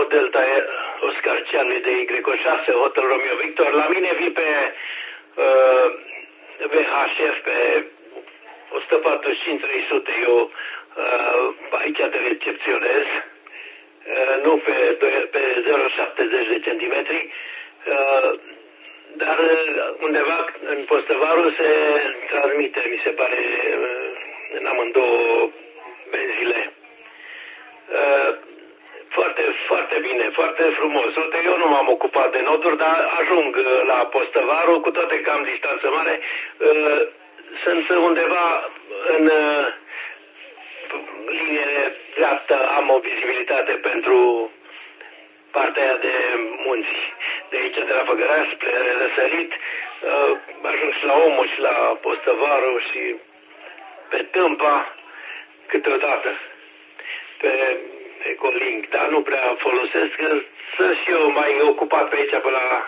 Delta Oscar Charlie de Y6 Hotel Romeo Victor. La mine vii pe VHF pe 145-300. Eu aici te recepționez. Nu pe 0,70 de centimetri. Dar undeva în Postăvaru se transmite, mi se pare, în amândouă benzile. Foarte, foarte bine, foarte frumos. Uite, eu nu m-am ocupat de noduri, dar ajung la Postăvaru, cu toate că am distanță mare. Sunt undeva în linie dreaptă, am o vizibilitate pentru partea aia de munți. De aici, de la Făgăraș, spre răsărit, ajung și la Omul și la Postăvaru și pe Tâmpa câteodată. Pe Ecolink, dar nu prea folosesc, că sunt și eu mai ocupat pe aici, pe la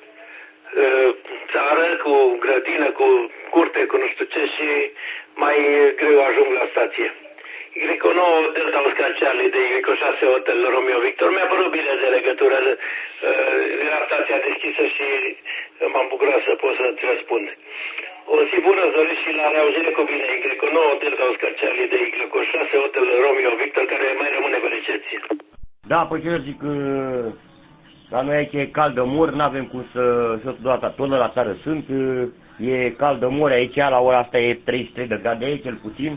țară, cu grădină, cu curte, cu nu știu ce, și mai greu ajung la stație. Y9 Delta Oscar Charlie de Y6 Hotel Romeo Victor. Mi-a părut bine de legătură, era stația deschisă și m-am bucurat să pot să-ți răspund. O zi bună, doresc și la reauzire cu bine. Y9 Delta Oscar Charlie de Y6 Hotel Romeo Victor, care mai rămâne pe recepție. Da, păi eu zic că la noi aici e caldă mor, n-avem cum să tot la țară sunt, e caldă mor aici, la ora asta e 33 de grade aici, cel puțin.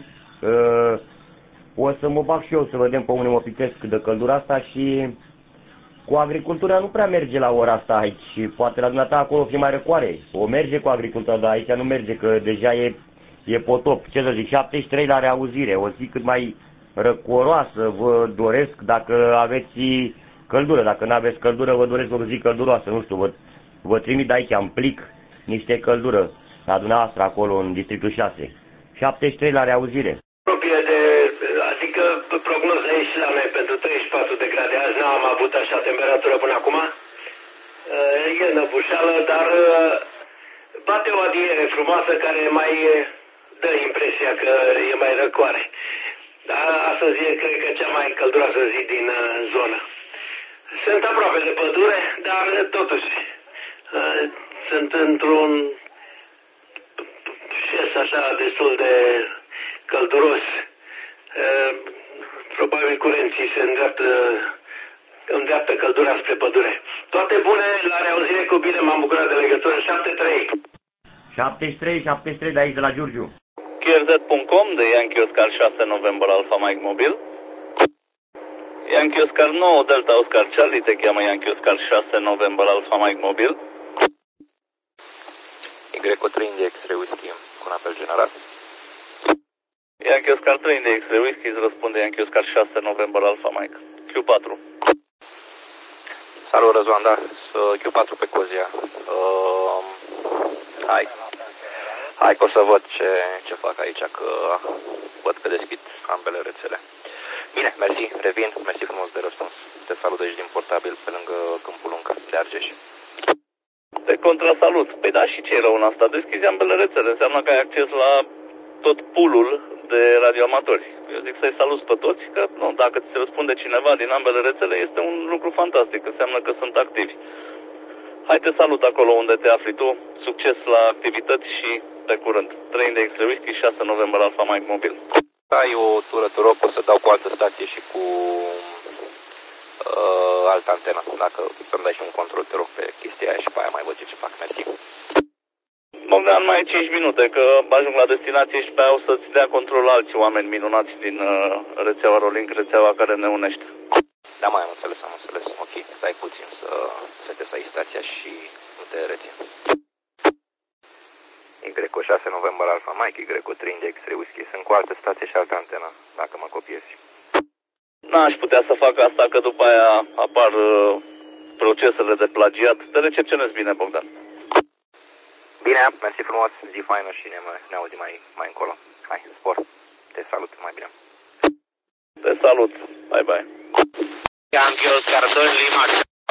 O să mă bag și eu să vedem pe unde mă picesc de căldura asta și cu agricultura nu prea merge la ora asta aici. Poate la dumneata acolo fi mai răcoare. O merge cu agricultura, dar aici nu merge, că deja e potop. Ce să zic, 73 la reauzire, o zi cât mai răcoroasă vă doresc dacă aveți căldură. Dacă nu aveți căldură, vă doresc o zi călduroasă, nu știu, vă trimit de aici în plic niște căldură la dumneavoastră acolo în districtul 6. 73 la reauzire. Adică prognoza e și la noi pentru 34 de grade. Azi n-am avut așa temperatură până acum. E năbușală, dar bate o adiere frumoasă care mai dă impresia că e mai răcoare. Dar astăzi e, cred că, cea mai călduroasă zi din zonă. Sunt aproape de pădure, dar totuși sunt într-un șes așa destul de călduros. Probabil curenții se îndreaptă căldura spre pădure. Toate bune, la reauzire cu bine, m-am bucurat de legătură. 73 de aici, de la Giurgiu. QRZ.com de Yankee Oscar 6 November Alpha Mike Mobil. Yankee Oscar 9 Delta Oscar Charlie, te cheamă Yankee Oscar 6 November Alpha Mike Mobil. Y3 de X-ray Whisky, cu un apel general. Yankee Oscar 3 de X-ray Whisky, îți răspunde Yankee Oscar 6 November Alpha Mike. Q4. Salut, Răzvan, da, Q4 pe Cozia. Hai că o să văd ce fac aici, că văd că deschid ambele rețele. Bine, mersi, revin, mersi frumos de răspuns. Te salut aici din portabil, pe lângă Câmpul Lung de Argeș. Te contrasalut. Păi da, și ce e rău în asta? Deschizi ambele rețele, înseamnă că ai acces la tot pool-ul de radioamatori. Eu zic să-i salut pe toți, că nu, dacă ți se răspunde cineva din ambele rețele, este un lucru fantastic, înseamnă că sunt activi. Hai, te salut acolo unde te afli tu, succes la activități și pe curând. 3 de X-ray Whisky, 6 November Alpha Mike Mobil. Ai o tură, te rog, o să dau cu altă stație și cu altă antenă. Dacă să-mi dai și un control, te rog, pe chestia aia și pe aia mai văd ce fac. Mersi. Bogdan, mai ai 5 minute, că ajung la destinație și pe aia o să-ți dea control alți oameni minunați din rețeaua Rolink, rețeaua care ne unește. Da, mai am înțeles. Ok, stai puțin să te sai stația și nu te rețin. Y6 November Alpha Mike, Y3 de X-ray Whisky. Sunt cu altă stație și altă antenă, dacă mă copiezi. N-aș putea să fac asta, că după aia apar procesele de plagiat. Te recepționez bine, Bogdan. Bine, mersi frumos, zi faină și ne auzim mai încolo. Hai, spor, te salut, mai bine. Te salut, bye bye. Yankee Oscar 2 Lima.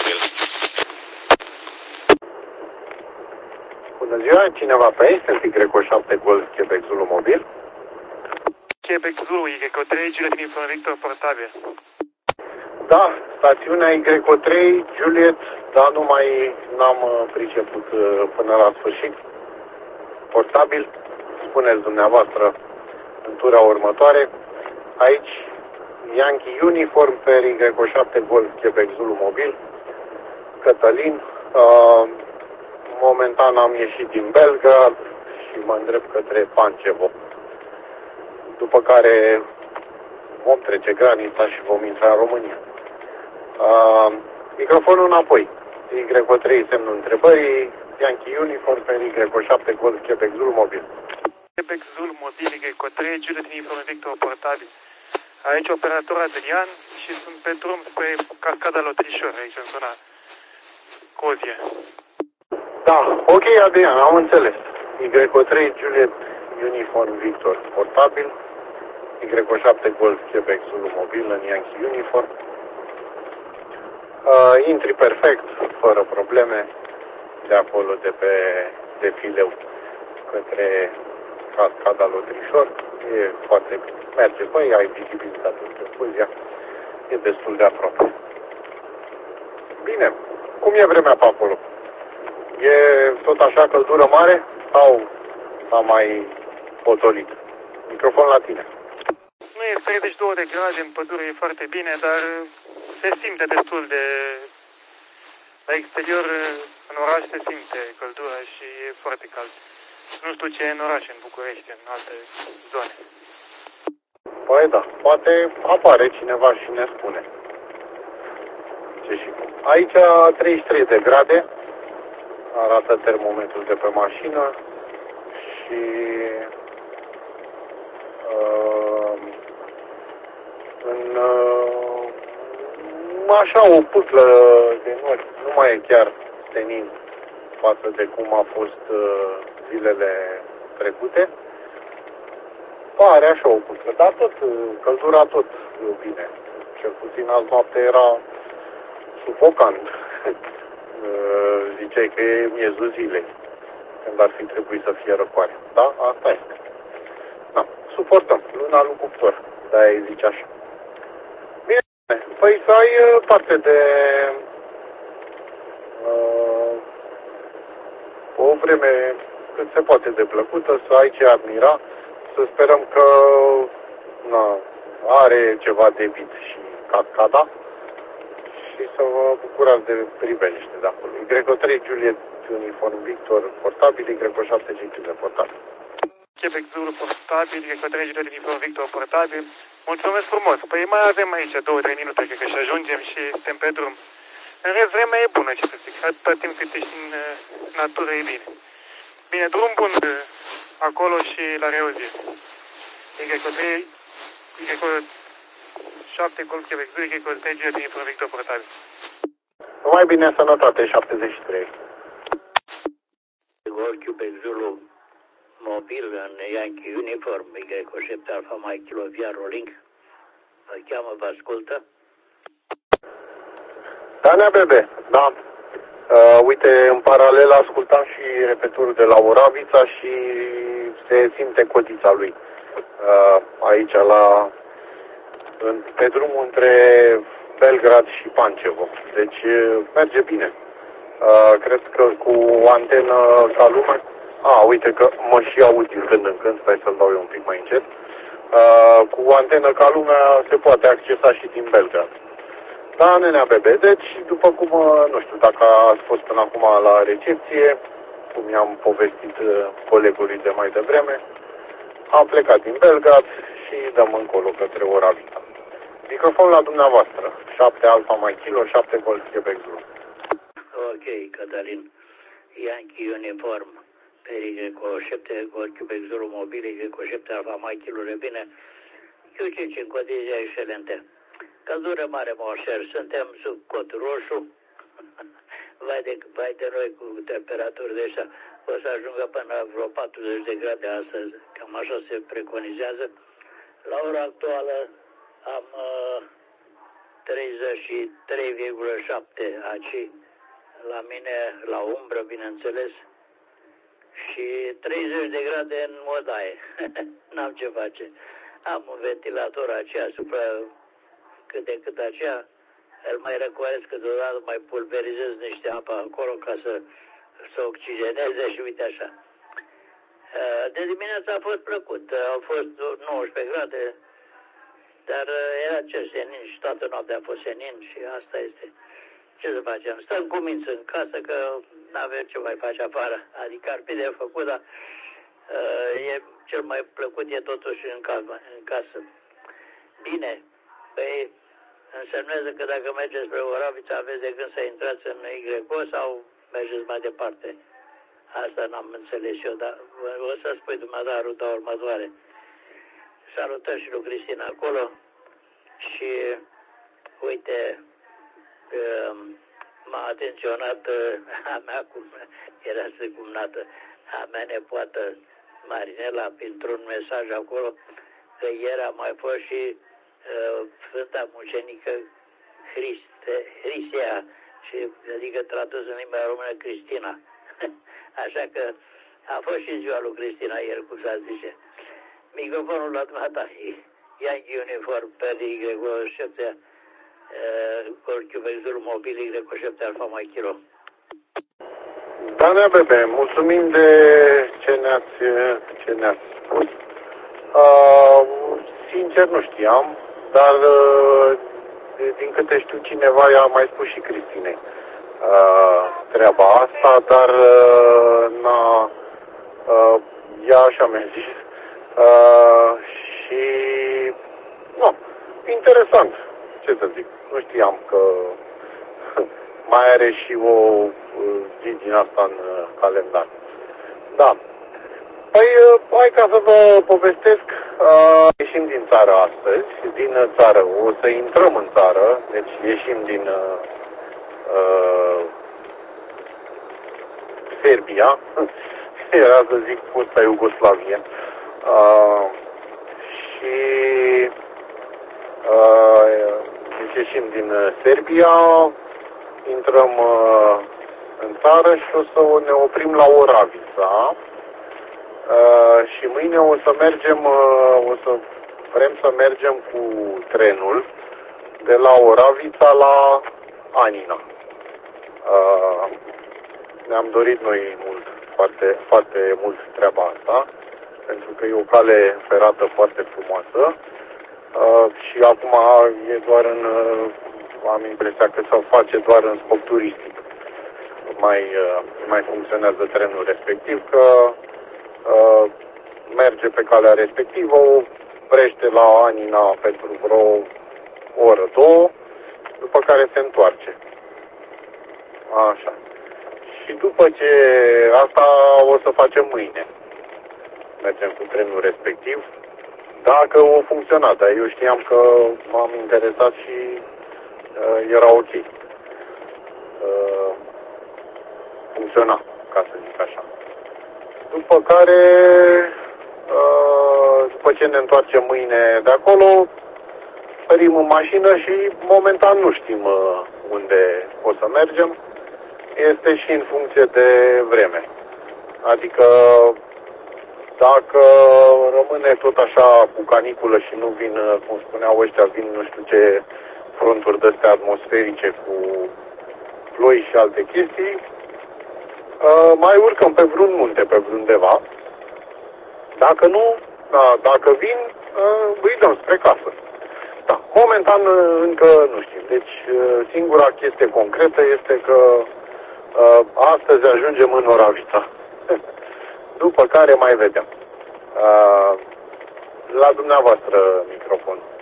Bună ziua, cineva pe aici? Sunt Y7 Golf Quebec Zulu mobil. Quebec Zulu, Y3, Juliet Info Victor portabil. Da, stațiunea Y3, Juliet, dar nu mai n-am priceput până la sfârșit. Portabil, spuneți dumneavoastră în tura următoare. Aici, Yankee Uniform, pe Y7 Golf Quebec Zulu Mobil, Cătălin. Momentan am ieșit din Belgrad și mă îndrept către Pančevo. După care vom trece granița și vom intra în România. Microfonul înapoi. Y3 semnul întrebării, Yankee Uniform pe Y7 Golf Quebec Zulu Mobil. Quebec Zulu Mobil Y3, Juliet Uniform Victor Portabil. Aici operator Adrian și sunt pe drum spre Cascada Lotrișor, aici în zona Cozie. Da, ok Adrian, am înțeles. Y3 Juliet Uniform Victor Portabil, Y7 Golf Quebec Zulu Mobil în Yankee Uniform. Intri perfect, fără probleme, de acolo de pe defileu către Cascada Lotrișor. E foarte bine. Merge, băi, ai vizibilitate în Fuzia. E destul de aproape. Bine, cum e vremea pe acolo? E tot așa căldură mare sau s-a mai potolit? Microfon la tine. Nu e 32 de grade, în pădure e foarte bine, dar se simte destul de... La exterior, în oraș se simte căldura și e foarte cald. Nu știu ce e în oraș, în București, în alte zone. Păi da, poate apare cineva și ne spune. Ce și cum. Aici 33 de grade, arată termometrul de pe mașină și așa o putlă de nori, nu mai e chiar senin față de cum a fost zilele trecute. Pare așa o putlă, dar tot, căldura tot bine. Cel puțin azi noapte era sufocant. Ziceai că e miezul zilei, când ar fi trebuit să fie răcoare. Da? Asta este. Da, suportăm. Luna lui cuptor. De-aia îi zice așa. Bine, păi să ai parte de o vreme cât se poate de plăcută, să ai ce admira, să sperăm că are ceva de vid și cascada și să vă bucurați de priveliște de acolo. Y3 Juliet Uniform Victor Portabil, Y7 GT Portabil. Quebec Zulu Portabil, Y3 Juliet Uniform Victor Portabil. Mulțumesc frumos. Păi mai avem aici 2-3 minute, cred că și ajungem și suntem pe drum. În rest, vremea e bună, ce să zic. Atâta timp cât ești în natură e bine. Bine, drum bun acolo și la Reozie. Y7 Golf Quebec Zulu, Y3 Juliet Uniform Victor Portabil. Numai bine, sănătate, 73. Golf Quebec Zulu Mobil în Yankee Uniform, Y7 Alpha Mike Kilo Via Rolling. Mă cheamă, vă ascultă. Da, bebe, da. Uite, în paralel ascultam și repetorul de la Oravița și se simte cotița lui. Aici, pe drumul între Belgrad și Pančevo. Deci merge bine. Cred că cu antenă ca lumea. Uite că mă și aud din când în când, stai să-l dau eu un pic mai încet. Cu antenă ca lumea se poate accesa și din Belgrad. Da, nenea bebe, deci după cum, nu știu, dacă ați fost până acum la recepție, cum i-am povestit colegului de mai devreme, am plecat din Belgrad și dăm încolo către Oravița. Microfon la dumneavoastră, 7 Alpha Mike Kilo, 7 Golf Quebec Zulu. Ok, Cătălin, Yankee Uniform, pe Y7 Golf Quebec Zulu Mobil, Y7 Alpha Mike Kilo, bine, Q5 în condiții excelente. Căldură mare, moșer, suntem sub cod roșu. Vai de noi cu temperaturi de așa. O să ajungă până la vreo 40 de grade astăzi, cam așa se preconizează. La ora actuală am 33,7 aici, la mine, la umbră, bineînțeles, și 30 de grade în odaie. N-am ce face. Am un ventilator aceea asupra cât de cât aceea îl mai răcoaresc câteodată, mai pulverizez niște apă acolo ca să oxigeneze și uite așa. De dimineață a fost plăcut, au fost 19 grade, dar era ce, senin și toată noaptea a fost senin și asta este. Ce să facem? Stăm cu minți în casă, că nu avem ce mai face afară. Adică ar fi de făcut, dar cel mai plăcut e totuși în casă. Bine, păi însemnează că dacă mergeți spre Oravița aveți de gând să intrați în YO sau mergeți mai departe. Asta n-am înțeles eu, dar o să spui dumneata ruta următoare. Salutări și lui Cristina acolo și uite, m-a atenționat a mea, cum era secumnată, a mea nepoată Marinela, printr-un mesaj acolo, că ieri a mai fost și Sfânta Mucenică Hrisea, și, adică tradus în limba română Cristina. Așa că a fost și ziua lui Cristina ieri, cum s-a zice. Microfonul la dumneata, Yankee Uniform, PD, Colchiuvexul mobil, Y7 Alfa Mai Kilo. Da, nea bebe, mulțumim de ce ne-ați spus. Sincer nu știam, dar din câte știu cineva i-a mai spus și Cristinei treaba asta, dar ea așa mi-a zis. Și nu, interesant, ce să zic, nu știam că mai are și o zi din asta în calendar. Da. Păi, hai ca să vă povestesc, ieșim din țară astăzi, din țară, o să intrăm în țară, deci ieșim din Serbia, era să zic fosta Iugoslavie, și deci ieșim din Serbia, intrăm în țară și o să ne oprim la Oravița și mâine o să mergem, vrem să mergem cu trenul de la Oravița la Anina. Ne-am dorit noi foarte, foarte mult treaba asta, pentru că e o cale ferată foarte frumoasă și acum e doar am impresia că se face doar în scop turistic. Mai funcționează trenul respectiv, că merge pe calea respectivă, oprește la Anina pentru vreo oră, două, după care se întoarce. Așa. Și după ce asta o să facem mâine. Mergem cu trenul respectiv. Dacă o funcționa, dar eu știam că m-am interesat și era ok. Funcționa, ca să zic așa. După care, după ce ne întoarcem mâine de acolo, sărim în mașină și momentan nu știm unde o să mergem. Este și în funcție de vreme. Adică dacă rămâne tot așa cu caniculă și nu vin, cum spuneau ăștia, vin nu știu ce fronturi de-astea atmosferice cu ploi și alte chestii, mai urcăm pe vreun munte, pe vreundeva. Dacă nu, dacă vin, îi dăm spre casă. Da, momentan încă nu știm. Deci singura chestie concretă este că astăzi ajungem în Oravița. După care mai vedem. La dumneavoastră microfon.